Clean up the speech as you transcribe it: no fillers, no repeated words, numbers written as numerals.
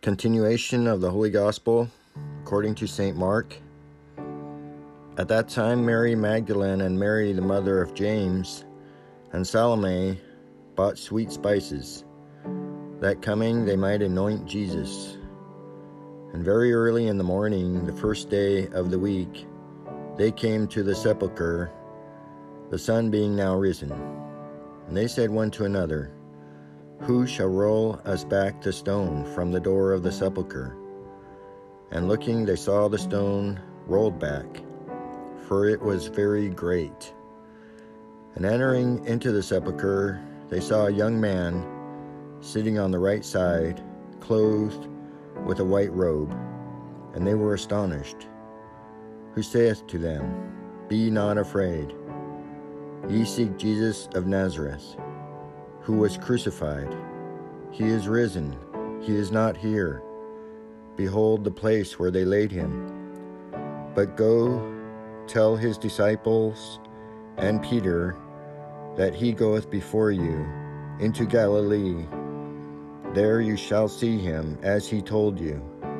Continuation of the Holy Gospel according to St. Mark. At that time, Mary Magdalene and Mary, the mother of James, and Salome bought sweet spices, that coming they might anoint Jesus. And very early in the morning, the first day of the week, they came to the sepulchre, the sun being now risen. And they said one to another, "Who shall roll us back the stone from the door of the sepulchre?" And looking, they saw the stone rolled back, for it was very great. And entering into the sepulchre, they saw a young man sitting on the right side, clothed with a white robe. And they were astonished. Who saith to them, "Be not afraid. Ye seek Jesus of Nazareth, who was crucified. He is risen. He is not here. Behold the place where they laid him. But go tell his disciples and Peter that he goeth before you into Galilee. There you shall see him, as he told you."